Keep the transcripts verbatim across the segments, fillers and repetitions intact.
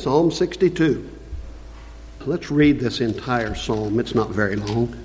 Psalm sixty-two. Let's read this entire psalm. It's not very long.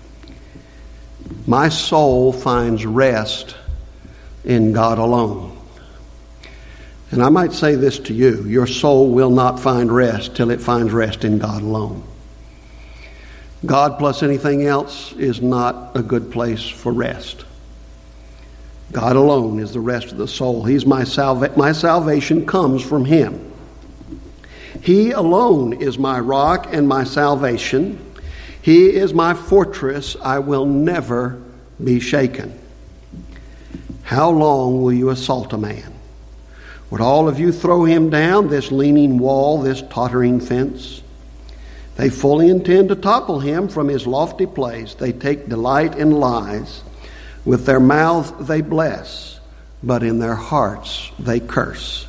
My soul finds rest in God alone. And I might say this to you. Your soul will not find rest till it finds rest in God alone. God plus anything else is not a good place for rest. God alone is the rest of the soul. He's my salva- my salvation comes from Him. He alone is my rock and my salvation. He is my fortress. I will never be shaken. How long will you assault a man? Would all of you throw him down, this leaning wall, this tottering fence? They fully intend to topple him from his lofty place. They take delight in lies. With their mouths they bless, but in their hearts they curse.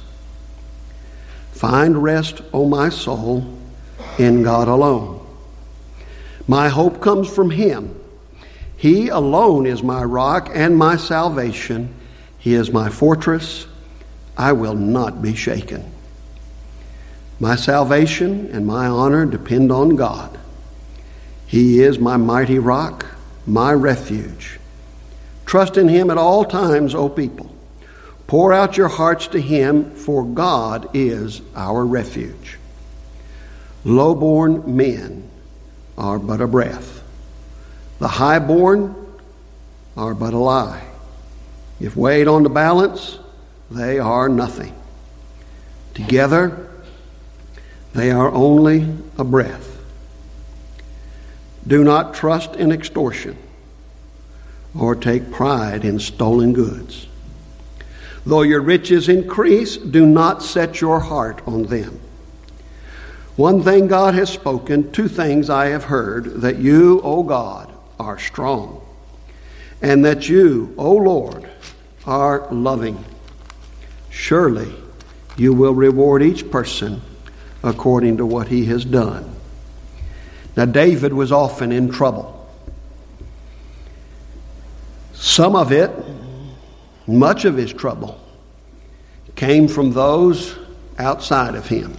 Find rest, O my soul, in God alone. My hope comes from Him. He alone is my rock and my salvation. He is my fortress. I will not be shaken. My salvation and my honor depend on God. He is my mighty rock, my refuge. Trust in Him at all times, O people. Pour out your hearts to Him, for God is our refuge. Low-born men are but a breath. The high-born are but a lie. If weighed on the balance, they are nothing. Together, they are only a breath. Do not trust in extortion or take pride in stolen goods. Though your riches increase, do not set your heart on them. One thing God has spoken, two things I have heard, that you, O God, are strong, and that you, O Lord, are loving. Surely you will reward each person according to what he has done. Now, David was often in trouble. Some of it, much of his trouble, came from those outside of him.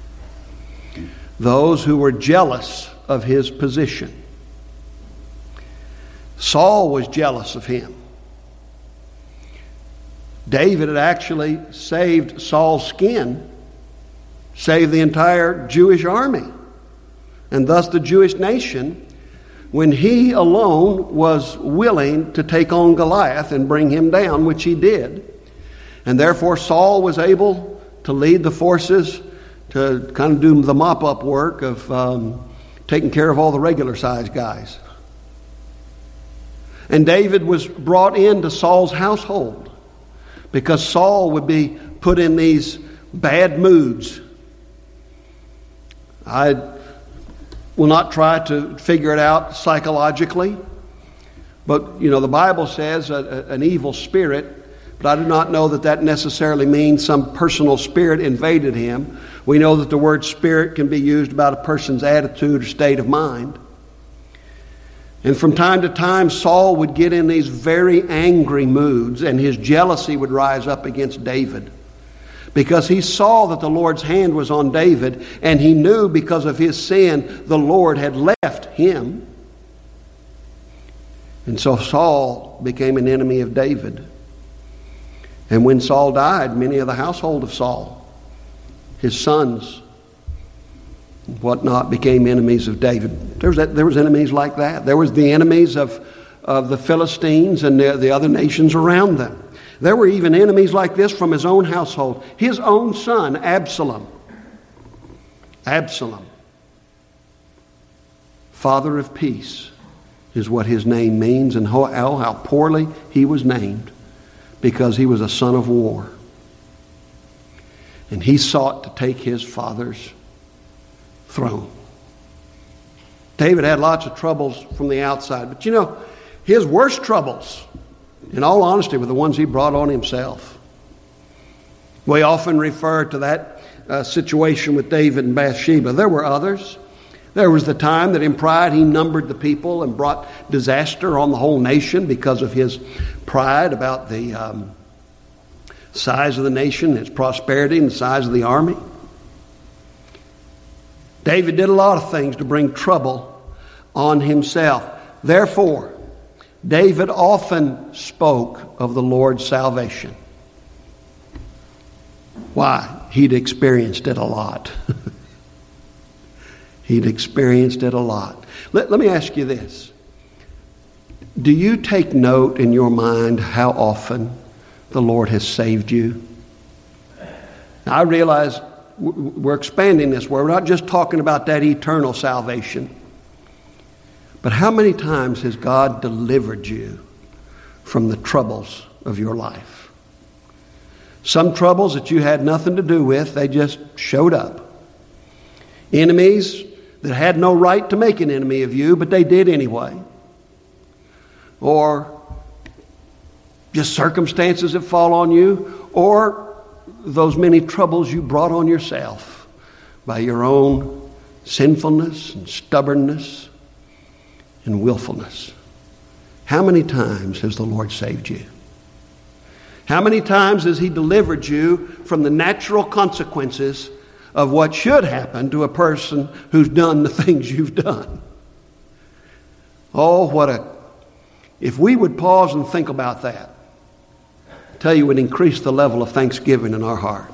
Those who were jealous of his position. Saul was jealous of him. David had actually saved Saul's skin, saved the entire Jewish army, and thus the Jewish nation, when he alone was willing to take on Goliath and bring him down, which he did. And therefore Saul was able to lead the forces to kind of do the mop-up work of um, taking care of all the regular-sized guys. And David was brought into Saul's household because Saul would be put in these bad moods. I will not try to figure it out psychologically, but, you know, the Bible says a, a, an evil spirit, but I do not know that that necessarily means some personal spirit invaded him. We know that the word spirit can be used about a person's attitude or state of mind. And from time to time, Saul would get in these very angry moods, and his jealousy would rise up against David, because he saw that the Lord's hand was on David, and he knew because of his sin the Lord had left him. And so Saul became an enemy of David. And when Saul died, many of the household of Saul, his sons, whatnot, became enemies of David. There was, that, there was enemies like that. There was the enemies of, of the Philistines and the, the other nations around them. There were even enemies like this from his own household. His own son, Absalom. Absalom. Father of peace is what his name means, and how, how poorly he was named, because he was a son of war. And he sought to take his father's throne. David had lots of troubles from the outside, but you know, his worst troubles, in all honesty, were the ones he brought on himself. We often refer to that uh, situation with David and Bathsheba. There were others. There was the time that in pride he numbered the people and brought disaster on the whole nation because of his pride about the um, size of the nation, its prosperity, and the size of the army. David did a lot of things to bring trouble on himself. Therefore, David often spoke of the Lord's salvation. Why? He'd experienced it a lot. He'd experienced it a lot. Let, let me ask you this. Do you take note in your mind how often the Lord has saved you? Now, I realize we're expanding this. We're not just talking about that eternal salvation. But how many times has God delivered you from the troubles of your life? Some troubles that you had nothing to do with, they just showed up. Enemies that had no right to make an enemy of you, but they did anyway. Or just circumstances that fall on you, or those many troubles you brought on yourself by your own sinfulness and stubbornness and willfulness. How many times has the Lord saved you? How many times has He delivered you from the natural consequences of what should happen to a person who's done the things you've done? Oh, what a... If we would pause and think about that, I tell you, it would increase the level of thanksgiving in our heart.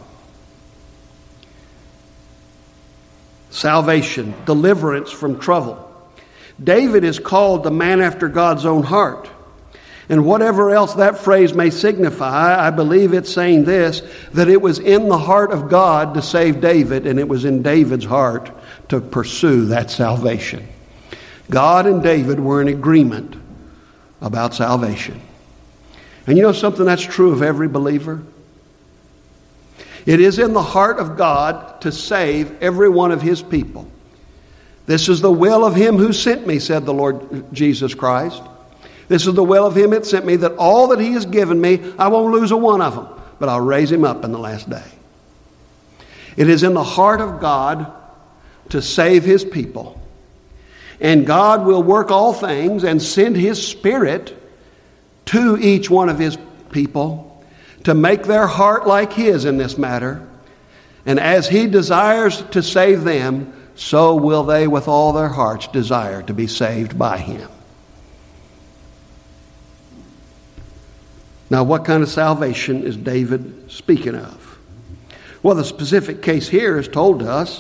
Salvation, deliverance from trouble. David is called the man after God's own heart. And whatever else that phrase may signify, I believe it's saying this, that it was in the heart of God to save David, and it was in David's heart to pursue that salvation. God and David were in agreement about salvation. And you know something that's true of every believer? It is in the heart of God to save every one of His people. This is the will of Him who sent me, said the Lord Jesus Christ. This is the will of Him that sent me, that all that He has given me, I won't lose a one of them, but I'll raise Him up in the last day. It is in the heart of God to save His people. And God will work all things and send His Spirit to each one of His people to make their heart like His in this matter. And as He desires to save them, so will they with all their hearts desire to be saved by Him. Now, what kind of salvation is David speaking of? Well, the specific case here is told to us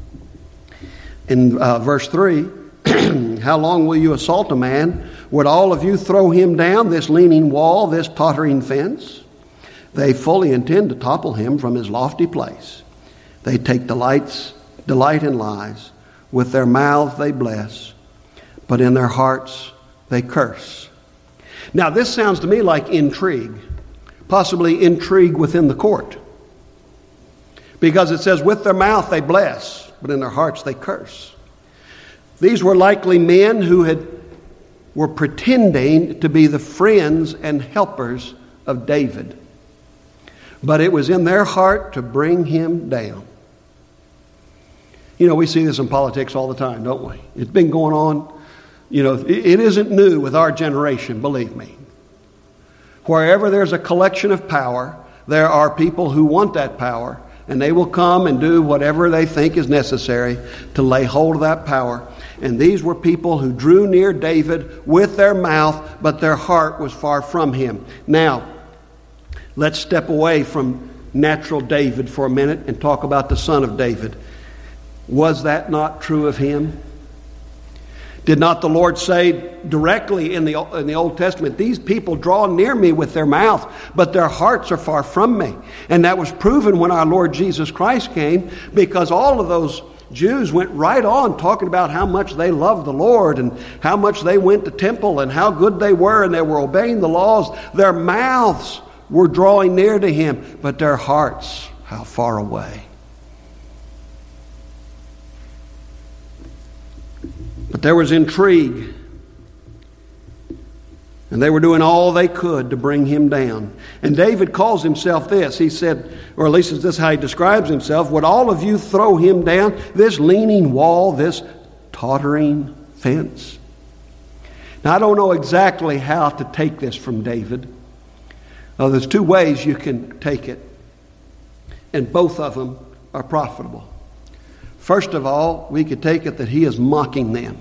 in uh, verse three. How long will you assault a man? Would all of you throw him down, this leaning wall, this tottering fence? They fully intend to topple him from his lofty place. They take delights, delight in lies. With their mouths they bless, but in their hearts they curse. Now, this sounds to me like intrigue, possibly intrigue within the court. Because it says, with their mouth they bless, but in their hearts they curse. These were likely men who had were pretending to be the friends and helpers of David. But it was in their heart to bring him down. You know, we see this in politics all the time, don't we? It's been going on. You know, it isn't new with our generation, believe me. Wherever there's a collection of power, there are people who want that power, and they will come and do whatever they think is necessary to lay hold of that power. And these were people who drew near David with their mouth, but their heart was far from him. Now, let's step away from natural David for a minute and talk about the son of David. Was that not true of him? Did not the Lord say directly in the, in the Old Testament, these people draw near me with their mouth, but their hearts are far from me? And that was proven when our Lord Jesus Christ came, because all of those Jews went right on talking about how much they loved the Lord and how much they went to temple and how good they were and they were obeying the laws. Their mouths were drawing near to Him, but their hearts, how far away. But there was intrigue, and they were doing all they could to bring him down. And David calls himself this. He said, or at least this is how he describes himself, would all of you throw him down, this leaning wall, this tottering fence? Now, I don't know exactly how to take this from David. Now, there's two ways you can take it, and both of them are profitable. First of all, we could take it that he is mocking them.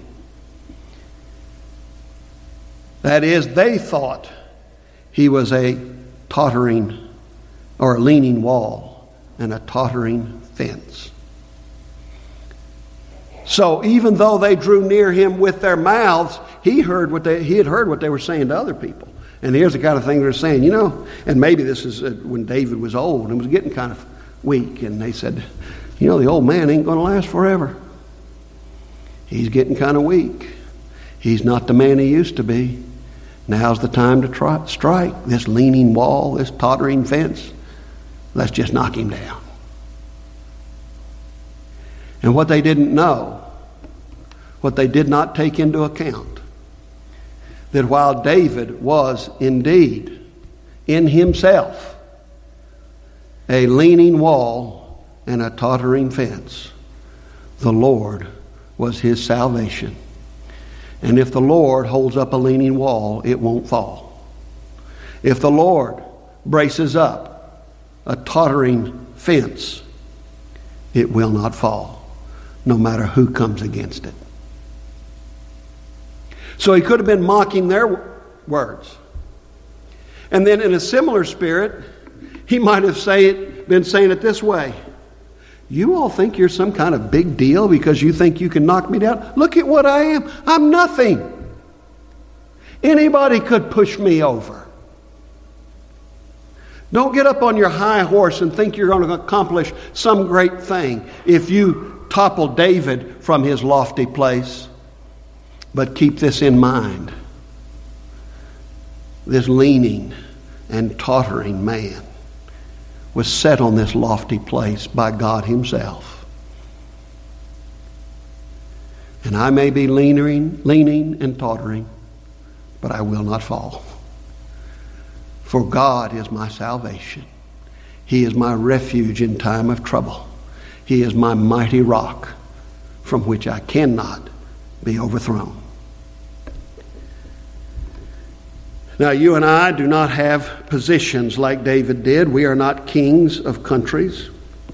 That is, they thought he was a tottering or a leaning wall and a tottering fence. So even though they drew near him with their mouths, he heard what they he had heard what they were saying to other people. And here's the kind of thing they're saying, you know, and maybe this is when David was old and was getting kind of weak, and they said, you know, the old man ain't going to last forever. He's getting kind of weak. He's not the man he used to be. Now's the time to try, strike this leaning wall, this tottering fence. Let's just knock him down. And what they didn't know, what they did not take into account, that while David was indeed in himself a leaning wall and a tottering fence, the Lord was his salvation. And if the Lord holds up a leaning wall, it won't fall. If the Lord braces up a tottering fence, it will not fall, no matter who comes against it. So he could have been mocking their words. And then in a similar spirit, he might have say it, been saying it this way. You all think you're some kind of big deal because you think you can knock me down? Look at what I am. I'm nothing. Anybody could push me over. Don't get up on your high horse and think you're going to accomplish some great thing if you topple David from his lofty place. But keep this in mind. This leaning and tottering man was set on this lofty place by God himself. And I may be leaning, leaning and tottering, but I will not fall. For God is my salvation. He is my refuge in time of trouble. He is my mighty rock from which I cannot be overthrown. Now, you and I do not have positions like David did. We are not kings of countries.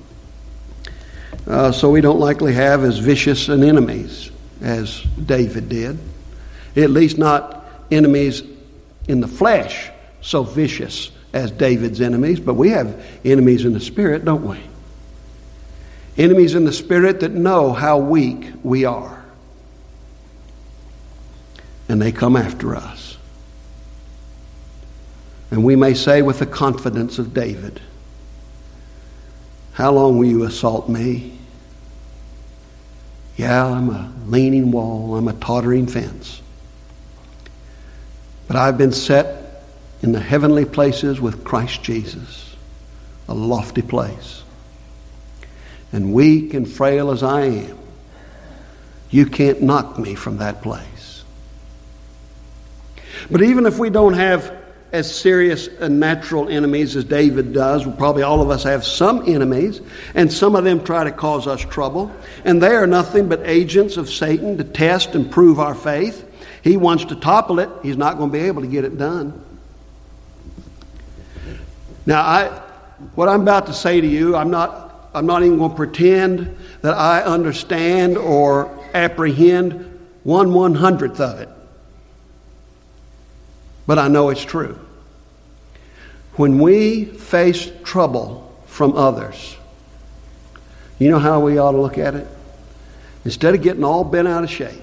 Uh, so we don't likely have as vicious an enemies as David did. At least not enemies in the flesh so vicious as David's enemies. But we have enemies in the spirit, don't we? Enemies in the spirit that know how weak we are. And they come after us. And we may say with the confidence of David, how long will you assault me? Yeah, I'm a leaning wall. I'm a tottering fence. But I've been set in the heavenly places with Christ Jesus, a lofty place. And weak and frail as I am, you can't knock me from that place. But even if we don't have as serious and natural enemies as David does, probably all of us have some enemies, and some of them try to cause us trouble. And they are nothing but agents of Satan to test and prove our faith. He wants to topple it. He's not going to be able to get it done. Now, I, what I'm about to say to you, I'm not, I'm not even going to pretend that I understand or apprehend one one hundredth of it. But I know it's true. When we face trouble from others, you know how we ought to look at it? Instead of getting all bent out of shape,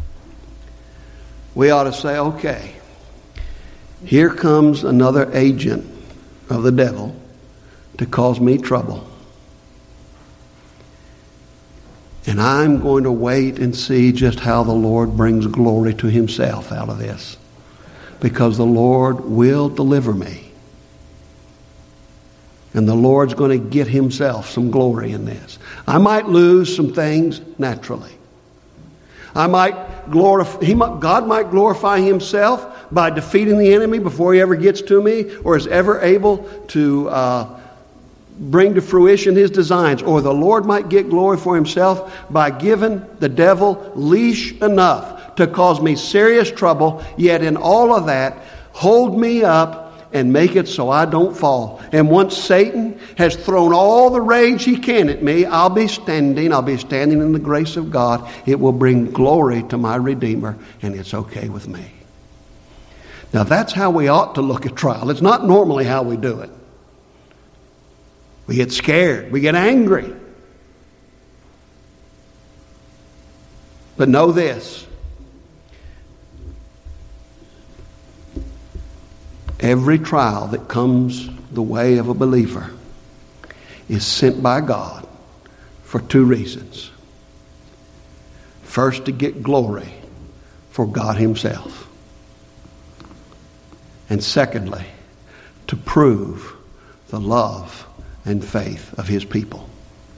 we ought to say, okay, here comes another agent of the devil to cause me trouble. And I'm going to wait and see just how the Lord brings glory to himself out of this. Because the Lord will deliver me. And the Lord's going to get himself some glory in this. I might lose some things naturally. I might glorify, he might, God might glorify himself by defeating the enemy before he ever gets to me or is ever able to uh, bring to fruition his designs. Or the Lord might get glory for himself by giving the devil leash enough to cause me serious trouble, yet in all of that, hold me up and make it so I don't fall. And once Satan has thrown all the rage he can at me, I'll be standing, I'll be standing in the grace of God. It will bring glory to my Redeemer, and it's okay with me. Now that's how we ought to look at trial. It's not normally how we do it. We get scared. We get angry. But know this. Every trial that comes the way of a believer is sent by God for two reasons. First, to get glory for God Himself. And secondly, to prove the love and faith of His people.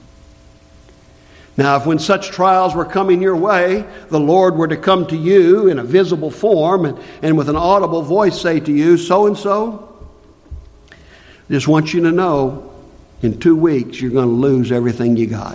Now, if when such trials were coming your way, the Lord were to come to you in a visible form and, and with an audible voice say to you, so-and-so, I just want you to know, in two weeks you're going to lose everything you got.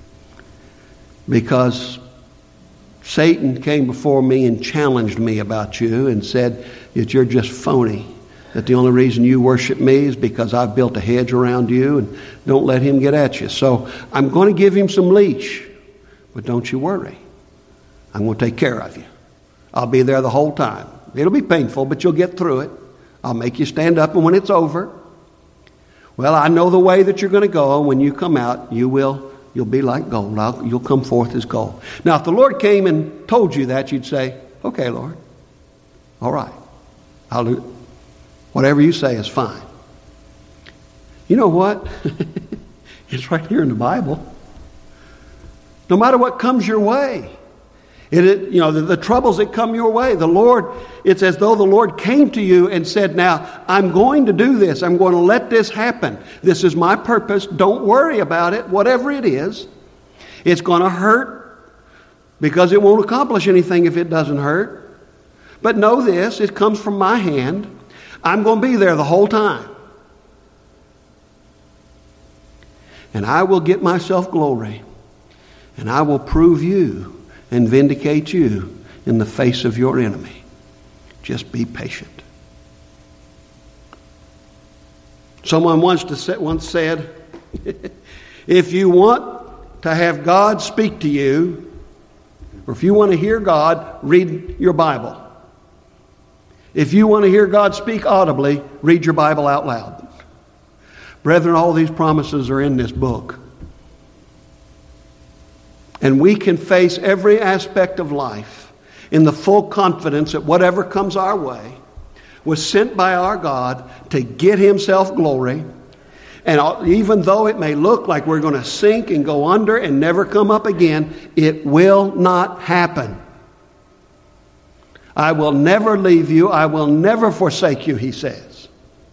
Because Satan came before me and challenged me about you and said that you're just phony. That the only reason you worship me is because I've built a hedge around you and don't let him get at you. So I'm going to give him some leash. But don't you worry. I'm going to take care of you. I'll be there the whole time. It'll be painful, but you'll get through it. I'll make you stand up, and when it's over, well, I know the way that you're going to go, and when you come out, you will, you'll be like gold. I'll, you'll come forth as gold. Now, if the Lord came and told you that, you'd say, okay, Lord, all right, I'll do it. Whatever you say is fine. You know what? It's right here in the Bible. No matter what comes your way, it, it, you know, the, the troubles that come your way, the Lord, it's as though the Lord came to you and said, now, I'm going to do this. I'm going to let this happen. This is my purpose. Don't worry about it, whatever it is. It's going to hurt because it won't accomplish anything if it doesn't hurt. But know this, it comes from my hand. I'm going to be there the whole time. And I will get myself glory. And I will prove you and vindicate you in the face of your enemy. Just be patient. Someone once, to say, once said, if you want to have God speak to you, or if you want to hear God, read your Bible. If you want to hear God speak audibly, read your Bible out loud. Brethren, all these promises are in this book. And we can face every aspect of life in the full confidence that whatever comes our way was sent by our God to get Himself glory. And even though it may look like we're going to sink and go under and never come up again, it will not happen. I will never leave you. I will never forsake you, He says.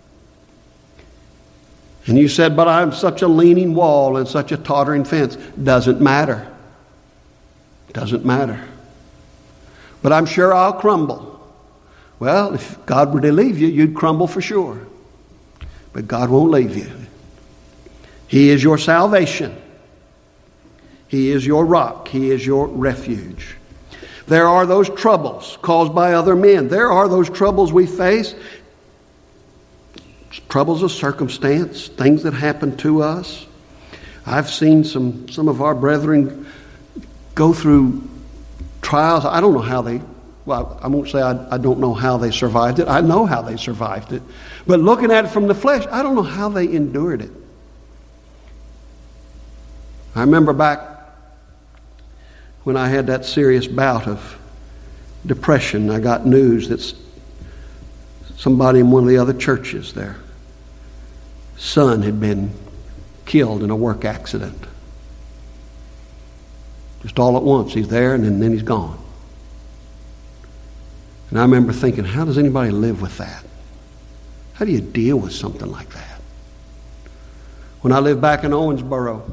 And you said, but I'm such a leaning wall and such a tottering fence. Doesn't matter. Doesn't matter. But I'm sure I'll crumble. Well, if God were to leave you, you'd crumble for sure. But God won't leave you. He is your salvation. He is your rock. He is your refuge. There are those troubles caused by other men. There are those troubles we face. Troubles of circumstance, things that happen to us. I've seen some, some of our brethren go through trials. I don't know how they, well, I won't say I, I don't know how they survived it. I know how they survived it. But looking at it from the flesh, I don't know how they endured it. I remember back when I had that serious bout of depression, I got news that somebody in one of the other churches, their son had been killed in a work accident. Just all at once, he's there and then, then he's gone. And I remember thinking, how does anybody live with that? How do you deal with something like that? When I lived back in Owensboro,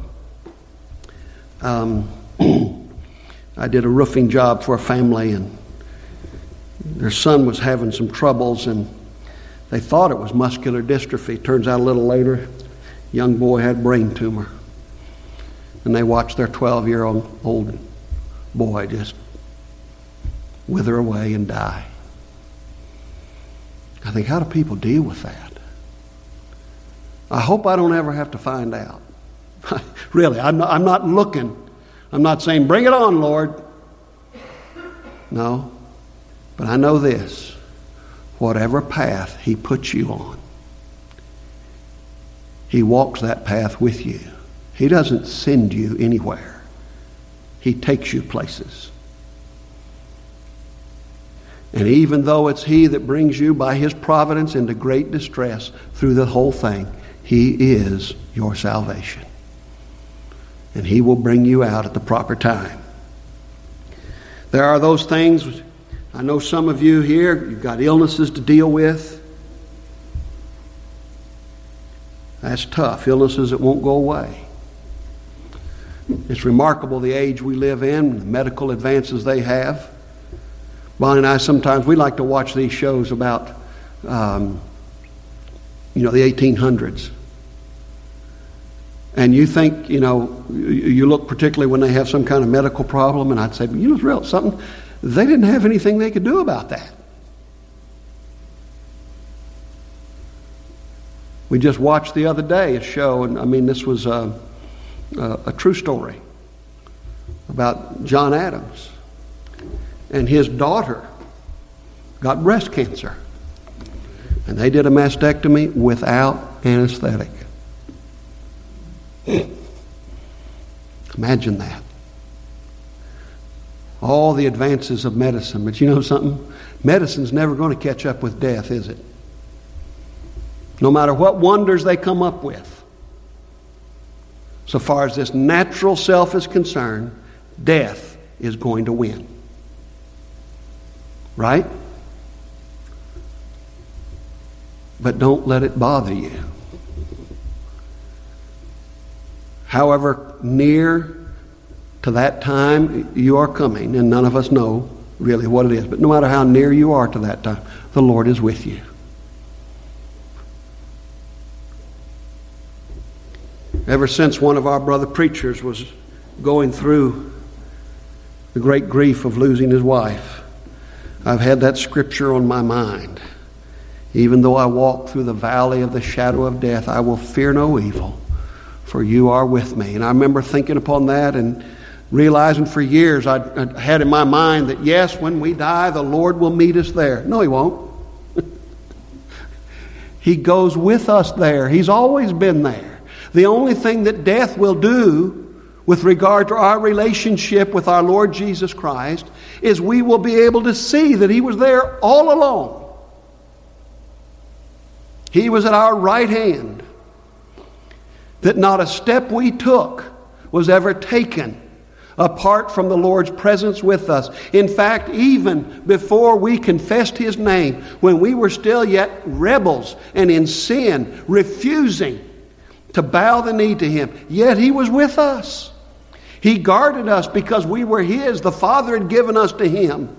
um, I did a roofing job for a family, and their son was having some troubles, and they thought it was muscular dystrophy. Turns out a little later, young boy had brain tumor. And they watched their twelve-year-old old boy just wither away and die. I think, how do people deal with that? I hope I don't ever have to find out. Really, I'm not, I'm not looking. I'm not saying, bring it on, Lord. No. But I know this. Whatever path He puts you on, He walks that path with you. He doesn't send you anywhere. He takes you places. And even though it's He that brings you by His providence into great distress through the whole thing, He is your salvation. And He will bring you out at the proper time. There are those things, I know some of you here, you've got illnesses to deal with. That's tough, illnesses that won't go away. It's remarkable the age we live in, the medical advances they have. Bonnie and I sometimes, we like to watch these shows about, um, you know, the eighteen hundreds. And you think, you know, you look particularly when they have some kind of medical problem, and I'd say, you know, it's real, something, they didn't have anything they could do about that. We just watched the other day a show, and I mean, this was a, a, a true story about John Adams. And his daughter got breast cancer. And they did a mastectomy without anesthetic. Imagine that. All the advances of medicine. But you know something? Medicine's never going to catch up with death, is it? No matter what wonders they come up with. So far as this natural self is concerned, death is going to win. Right? But don't let it bother you. However near to that time you are coming, and none of us know really what it is, but no matter how near you are to that time, the Lord is with you. Ever since one of our brother preachers was going through the great grief of losing his wife, I've had that scripture on my mind. Even though I walk through the valley of the shadow of death, I will fear no evil, for you are with me. And I remember thinking upon that and realizing for years I'd, I'd had in my mind that yes, when we die, the Lord will meet us there. No, He won't. He goes with us there. He's always been there. The only thing that death will do with regard to our relationship with our Lord Jesus Christ is we will be able to see that He was there all along. He was at our right hand. That not a step we took was ever taken apart from the Lord's presence with us. In fact, even before we confessed His name, when we were still yet rebels and in sin, refusing to bow the knee to Him, yet He was with us. He guarded us because we were His. The Father had given us to Him.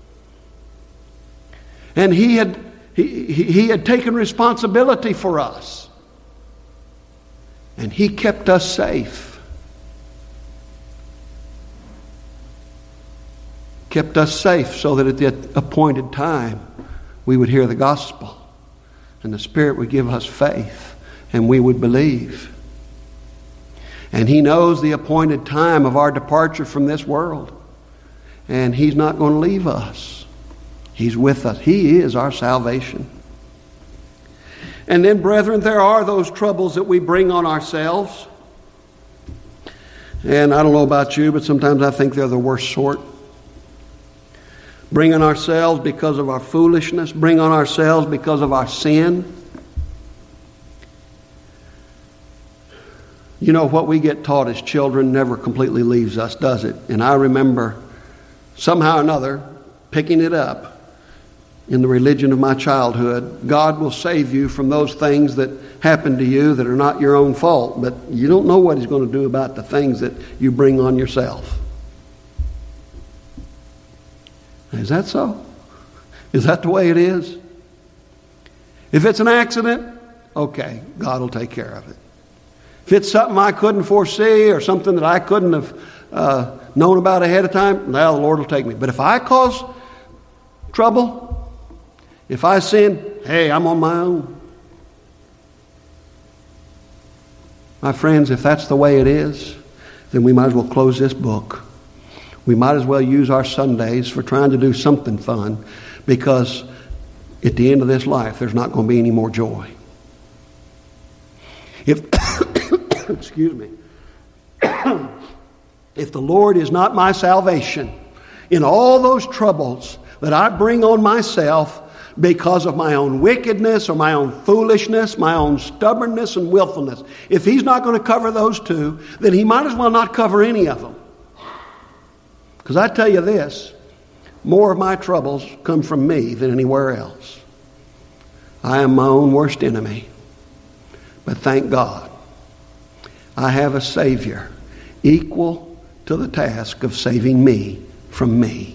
And He had, he, he had taken responsibility for us. And He kept us safe. Kept us safe so that at the appointed time we would hear the gospel. And the Spirit would give us faith. And we would believe. And He knows the appointed time of our departure from this world. And He's not going to leave us. He's with us. He is our salvation. And then, brethren, there are those troubles that we bring on ourselves. And I don't know about you, but sometimes I think they're the worst sort. Bring on ourselves because of our foolishness. Bring on ourselves because of our sin. You know, what we get taught as children never completely leaves us, does it? And I remember somehow or another picking it up in the religion of my childhood. God will save you from those things that happen to you that are not your own fault, but you don't know what He's going to do about the things that you bring on yourself. Is that so? Is that the way it is? If it's an accident, okay, God will take care of it. If it's something I couldn't foresee or something that I couldn't have uh, known about ahead of time, well, the Lord will take me. But if I cause trouble, if I sin, hey, I'm on my own. My friends, if that's the way it is, then we might as well close this book. We might as well use our Sundays for trying to do something fun, because at the end of this life, there's not going to be any more joy. If, excuse me, if the Lord is not my salvation in all those troubles that I bring on myself because of my own wickedness or my own foolishness, my own stubbornness and willfulness, if He's not going to cover those two, then He might as well not cover any of them. Because I tell you this, more of my troubles come from me than anywhere else. I am my own worst enemy. But thank God, I have a Savior equal to the task of saving me from me.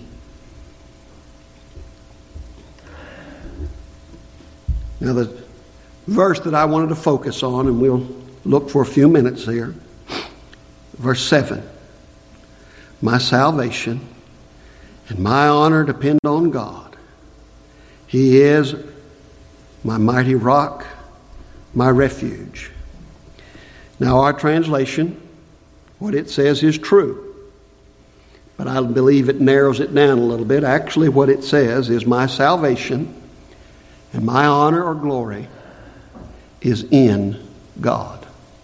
Now the verse that I wanted to focus on, and we'll look for a few minutes here, verse seven. My salvation and my honor depend on God. He is my mighty rock, my refuge. Now our translation, what it says is true. But I believe it narrows it down a little bit. Actually, what it says is my salvation and my honor or glory is in God.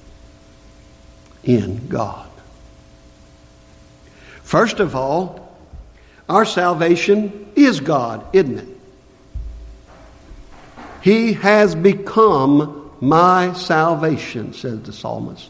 In God. First of all, our salvation is God, isn't it? He has become my salvation, says the psalmist.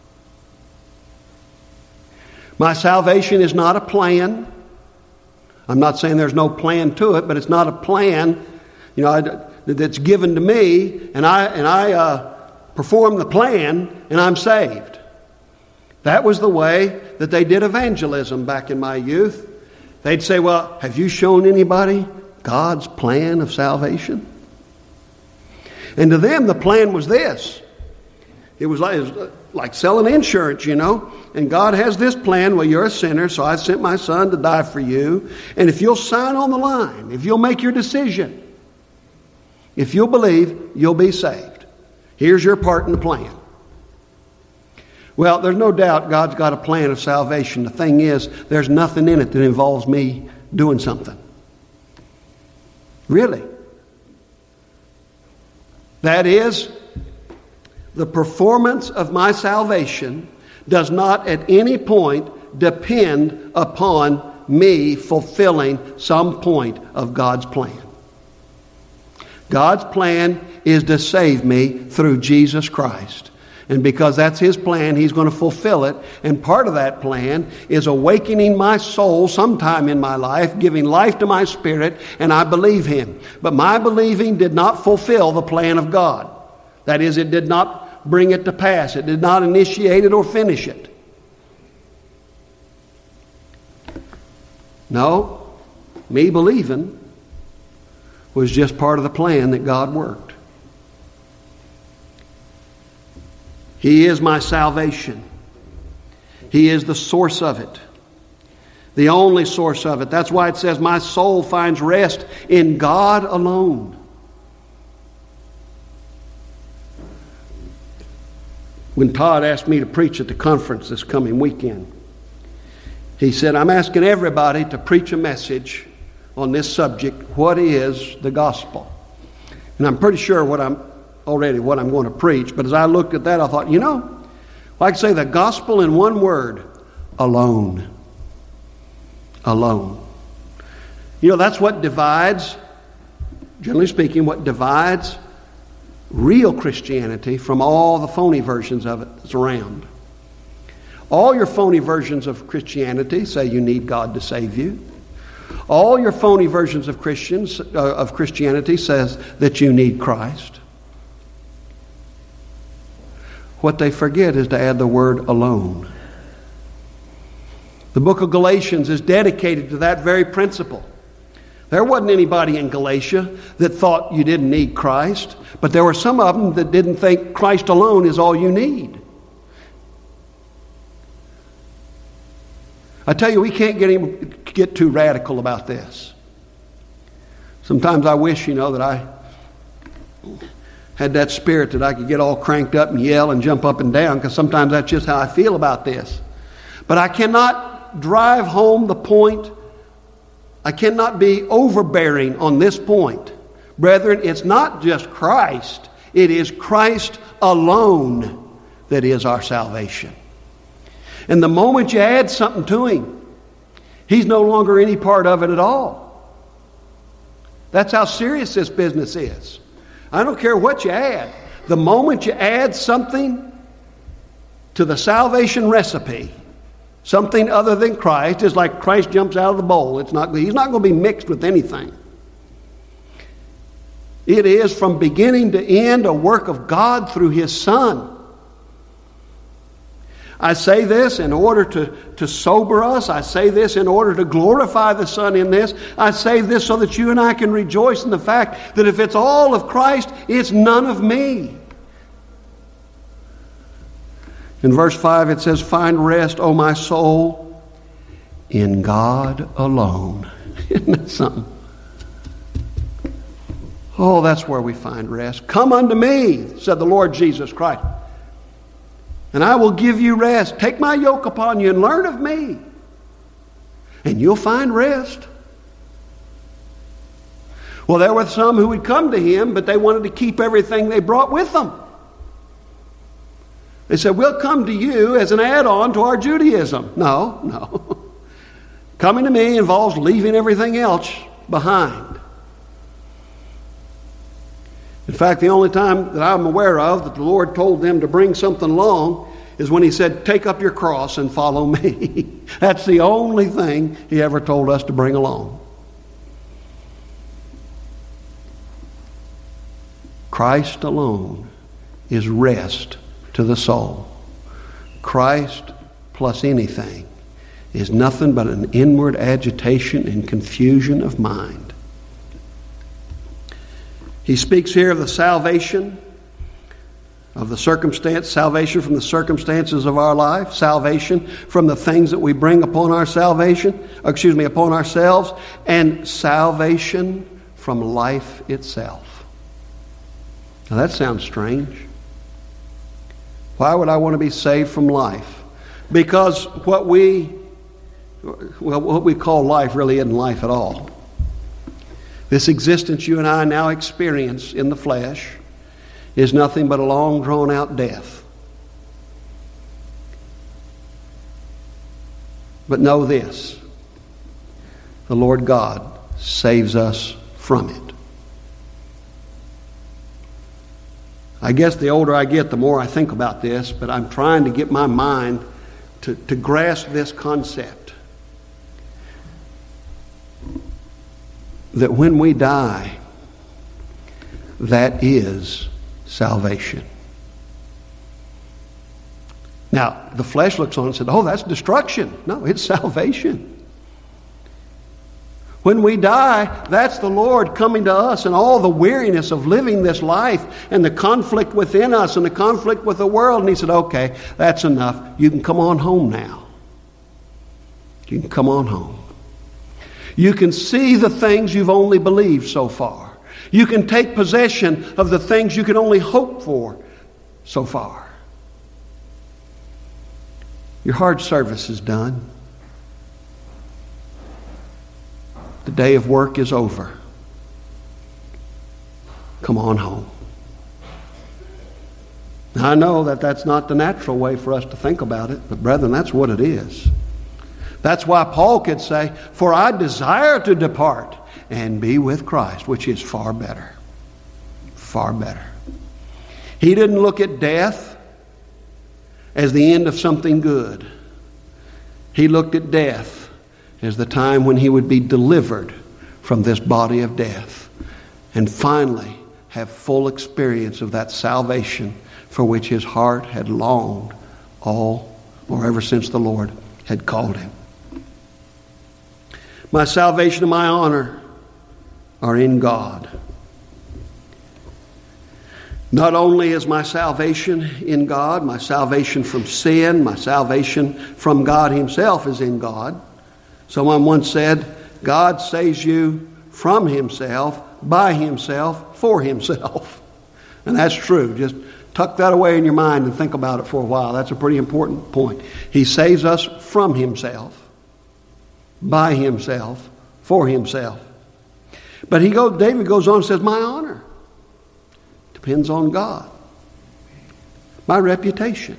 My salvation is not a plan. I'm not saying there's no plan to it, but it's not a plan, you know, that's given to me, and I and I uh, perform the plan, and I'm saved. That was the way that they did evangelism back in my youth. They'd say, well, have you shown anybody God's plan of salvation? And to them, the plan was this. It was like, it was like selling insurance, you know. And God has this plan. Well, you're a sinner, so I sent my son to die for you. And if you'll sign on the line, if you'll make your decision, if you'll believe, you'll be saved. Here's your part in the plan. Well, there's no doubt God's got a plan of salvation. The thing is, there's nothing in it that involves me doing something. Really. That is, the performance of my salvation does not at any point depend upon me fulfilling some point of God's plan. God's plan is to save me through Jesus Christ. And because that's His plan, He's going to fulfill it. And part of that plan is awakening my soul sometime in my life, giving life to my spirit, and I believe Him. But my believing did not fulfill the plan of God. That is, it did not bring it to pass. It did not initiate it or finish it. No, me believing was just part of the plan that God worked. He is my salvation. He is the source of it. The only source of it. That's why it says, my soul finds rest in God alone. When Todd asked me to preach at the conference this coming weekend, he said, I'm asking everybody to preach a message on this subject. What is the gospel? And I'm pretty sure what I'm already what I'm going to preach. But as I looked at that, I thought, you know, well, I could say the gospel in one word: alone. Alone. You know, that's what divides, generally speaking, what divides real Christianity from all the phony versions of it that's around. All your phony versions of Christianity say you need God to save you. All your phony versions of Christians uh, of Christianity says that you need Christ. What they forget is to add the word alone. The book of Galatians is dedicated to that very principle. There wasn't anybody in Galatia that thought you didn't need Christ, but there were some of them that didn't think Christ alone is all you need. I tell you, we can't get him, get too radical about this. Sometimes I wish, you know, that I had that spirit that I could get all cranked up and yell and jump up and down, because sometimes that's just how I feel about this. But I cannot drive home the point. I cannot be overbearing on this point. Brethren, it's not just Christ. It is Christ alone that is our salvation. And the moment you add something to Him, He's no longer any part of it at all. That's how serious this business is. I don't care what you add. The moment you add something to the salvation recipe, something other than Christ, is like Christ jumps out of the bowl. It's not, He's not going to be mixed with anything. It is from beginning to end a work of God through His Son. I say this in order to, to sober us. I say this in order to glorify the Son in this. I say this so that you and I can rejoice in the fact that if it's all of Christ, it's none of me. In verse five it says, "Find rest, O my soul, in God alone." Isn't that something? Oh, that's where we find rest. "Come unto me," said the Lord Jesus Christ, "and I will give you rest. Take my yoke upon you and learn of me, and you'll find rest." Well, there were some who would come to Him, but they wanted to keep everything they brought with them. They said, "We'll come to you as an add-on to our Judaism." No, no. Coming to me involves leaving everything else behind. In fact, the only time that I'm aware of that the Lord told them to bring something along is when He said, "Take up your cross and follow me." That's the only thing He ever told us to bring along. Christ alone is rest to the soul. Christ plus anything is nothing but an inward agitation and confusion of mind. He speaks here of the salvation of the circumstance, salvation from the circumstances of our life, salvation from the things that we bring upon our salvation, excuse me, upon ourselves, and salvation from life itself. Now that sounds strange. Why would I want to be saved from life? Because what we, well, what we call life really isn't life at all. This existence you and I now experience in the flesh is nothing but a long drawn out death. But know this, the Lord God saves us from it. I guess the older I get, the more I think about this, but I'm trying to get my mind to, to grasp this concept. That when we die, that is salvation. Now, the flesh looks on and said, "Oh, that's destruction." No, it's salvation. When we die, that's the Lord coming to us and all the weariness of living this life and the conflict within us and the conflict with the world. And He said, "Okay, that's enough. You can come on home now. You can come on home. You can see the things you've only believed so far. You can take possession of the things you can only hope for so far. Your hard service is done. The day of work is over. Come on home." Now, I know that that's not the natural way for us to think about it, but brethren, that's what it is. That's why Paul could say, "For I desire to depart and be with Christ," which is far better. Far better. He didn't look at death as the end of something good. He looked at death as the time when he would be delivered from this body of death and finally have full experience of that salvation for which his heart had longed all or ever since the Lord had called him. My salvation and my honor are in God. Not only is my salvation in God, my salvation from sin, my salvation from God Himself is in God. Someone once said, God saves you from Himself, by Himself, for Himself. And that's true. Just tuck that away in your mind and think about it for a while. That's a pretty important point. He saves us from himself, by himself, for himself. But he goes, David goes on and says, my honor depends on God. My reputation.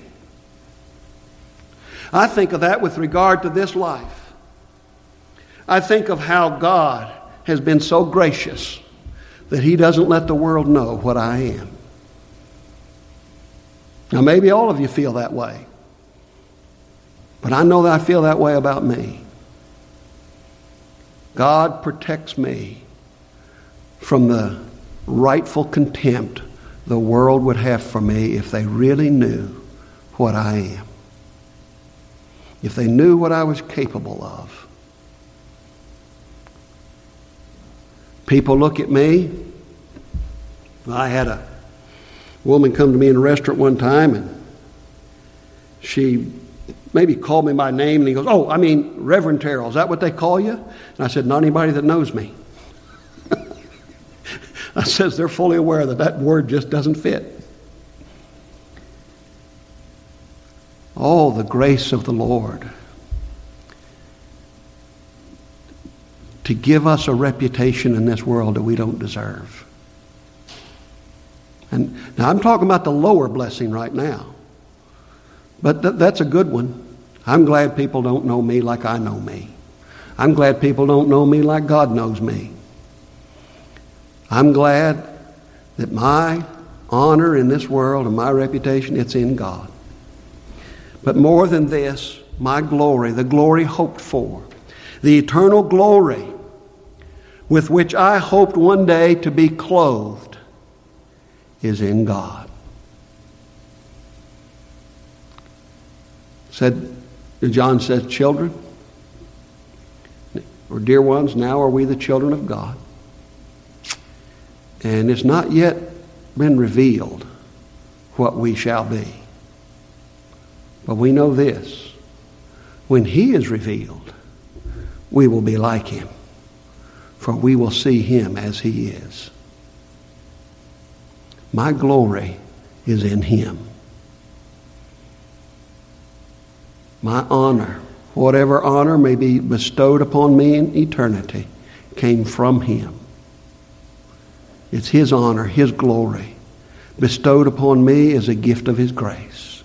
I think of that with regard to this life. I think of how God has been so gracious that he doesn't let the world know what I am. Now, maybe all of you feel that way. But I know that I feel that way about me. God protects me from the rightful contempt the world would have for me if they really knew what I am. If they knew what I was capable of. People look at me. I had a woman come to me in a restaurant one time, and she maybe called me by name, and he goes, oh, I mean, Reverend Terrell, is that what they call you? And I said, not anybody that knows me. I says, they're fully aware that that word just doesn't fit. Oh, the grace of the Lord to give us a reputation in this world that we don't deserve. And now I'm talking about the lower blessing right now. But th- that's a good one. I'm glad people don't know me like I know me. I'm glad people don't know me like God knows me. I'm glad that my honor in this world and my reputation, it's in God. But more than this, my glory, the glory hoped for, the eternal glory with which I hoped one day to be clothed, is in God. Said, John says, children, or dear ones, now are we the children of God. And it's not yet been revealed what we shall be. But we know this. When he is revealed, we will be like him. For we will see him as he is. My glory is in him. My honor, whatever honor may be bestowed upon me in eternity, came from him. It's his honor, his glory, bestowed upon me as a gift of his grace.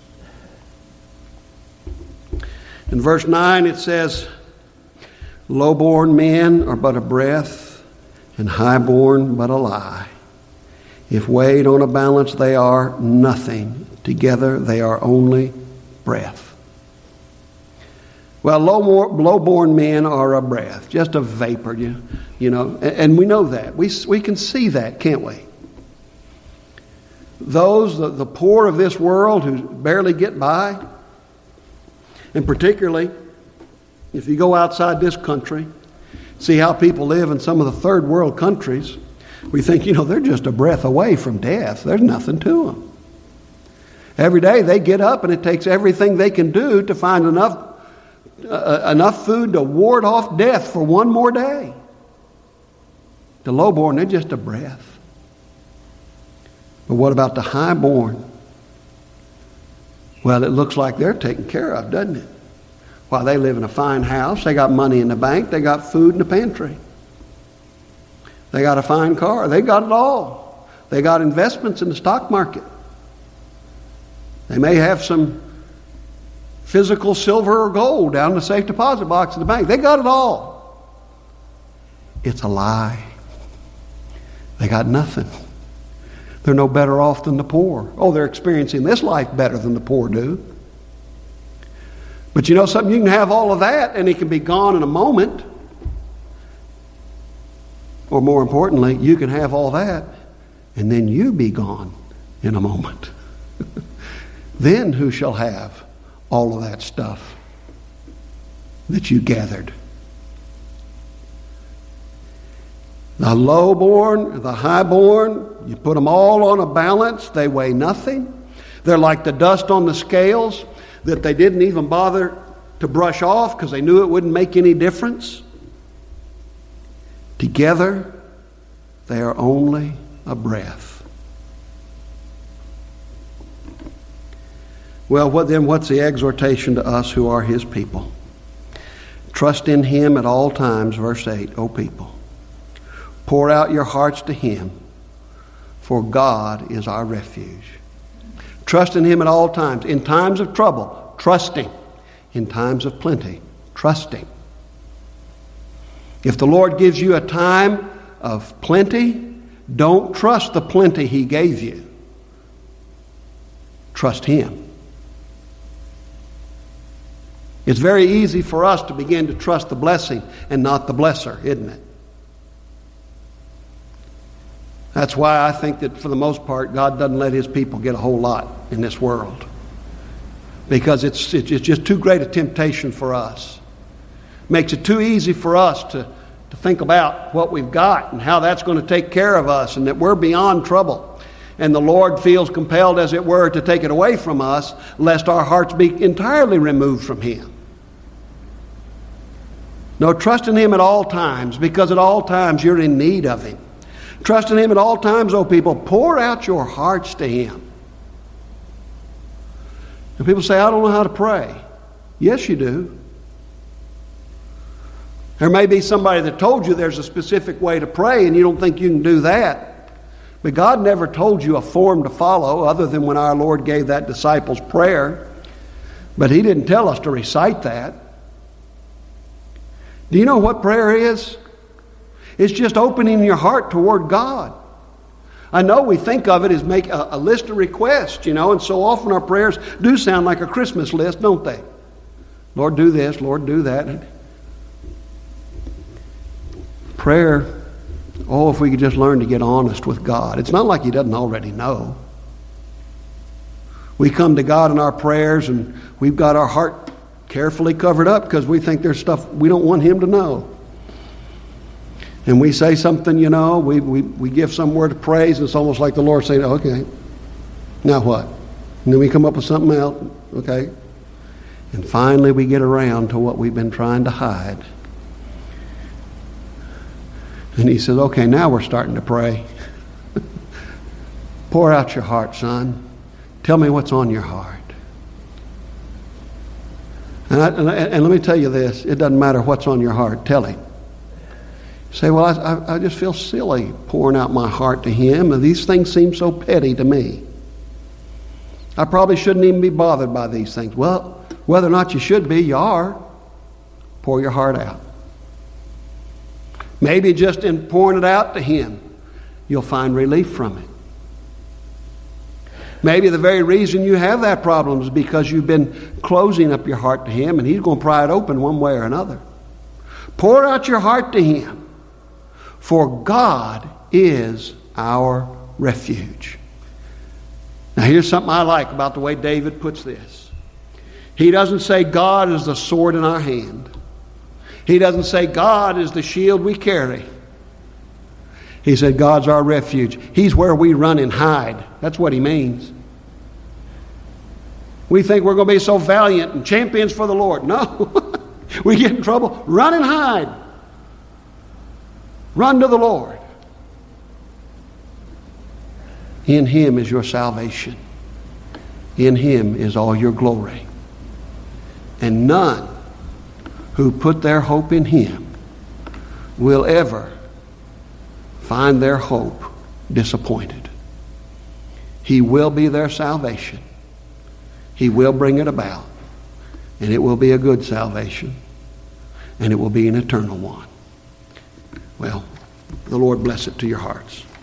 In verse nine it says, low-born men are but a breath, and high-born but a lie. If weighed on a balance, they are nothing. Together they are only breath. Well, low, low-born men are a breath, just a vapor, you, you know, and, and we know that. We, we can see that, can't we? Those, the, the poor of this world who barely get by, and particularly if you go outside this country, see how people live in some of the third world countries, we think, you know, they're just a breath away from death. There's nothing to them. Every day they get up and it takes everything they can do to find enough uh, enough food to ward off death for one more day. The lowborn, they're just a breath. But what about the highborn? Well, it looks like they're taken care of, doesn't it? While they live in a fine house, they got money in the bank, they got food in the pantry. They got a fine car, they got it all. They got investments in the stock market. They may have some physical silver or gold down in the safe deposit box in the bank. They got it all. It's a lie. They got nothing. They're no better off than the poor. Oh, they're experiencing this life better than the poor do. But you know something? You can have all of that and it can be gone in a moment. Or more importantly, you can have all that and then you be gone in a moment. Then who shall have all of that stuff that you gathered? The lowborn, the highborn, you put them all on a balance, they weigh nothing. They're like the dust on the scales that they didn't even bother to brush off because they knew it wouldn't make any difference. Together, they are only a breath. Well, what then what's the exhortation to us who are his people? Trust in him at all times, verse eight, O people. Pour out your hearts to him, for God is our refuge. Trust in him at all times. In times of trouble, trust him. In times of plenty, trust him. If the Lord gives you a time of plenty, don't trust the plenty he gave you. Trust him. It's very easy for us to begin to trust the blessing and not the blesser, isn't it? That's why I think that for the most part, God doesn't let his people get a whole lot in this world. Because it's, it's just too great a temptation for us. Makes it too easy for us to, to think about what we've got and how that's going to take care of us and that we're beyond trouble. And the Lord feels compelled, as it were, to take it away from us, lest our hearts be entirely removed from him. No, trust in him at all times, because at all times you're in need of him. Trust in him at all times, O people. Pour out your hearts to him. And people say, I don't know how to pray. Yes, you do. There may be somebody that told you there's a specific way to pray and you don't think you can do that. But God never told you a form to follow other than when our Lord gave that disciples' prayer. But he didn't tell us to recite that. Do you know what prayer is? It's just opening your heart toward God. I know we think of it as make a, a list of requests, you know, and so often our prayers do sound like a Christmas list, don't they? Lord, do this, Lord, do that. Prayer, oh, if we could just learn to get honest with God. It's not like he doesn't already know. We come to God in our prayers and we've got our heart carefully covered up because we think there's stuff we don't want him to know. And we say something, you know, we, we, we give some word of praise, and it's almost like the Lord saying, okay, now what? And then we come up with something else, okay? And finally we get around to what we've been trying to hide. And he says, okay, now we're starting to pray. Pour out your heart, son. Tell me what's on your heart. And, I, and, I, and let me tell you this, it doesn't matter what's on your heart, tell him. You say, well, I, I, I just feel silly pouring out my heart to him, and these things seem so petty to me. I probably shouldn't even be bothered by these things. Well, whether or not you should be, you are. Pour your heart out. Maybe just in pouring it out to him, you'll find relief from it. Maybe the very reason you have that problem is because you've been closing up your heart to him, and he's going to pry it open one way or another. Pour out your heart to him, for God is our refuge. Now here's something I like about the way David puts this. He doesn't say God is the sword in our hand. He doesn't say God is the shield we carry. He said God's our refuge. He's where we run and hide. That's what he means. We think we're going to be so valiant and champions for the Lord. No. We get in trouble. Run and hide. Run to the Lord. In him is your salvation. In him is all your glory. And none who put their hope in him will ever find their hope disappointed. He will be their salvation. He will bring it about. And it will be a good salvation. And it will be an eternal one. Well, the Lord bless it to your hearts.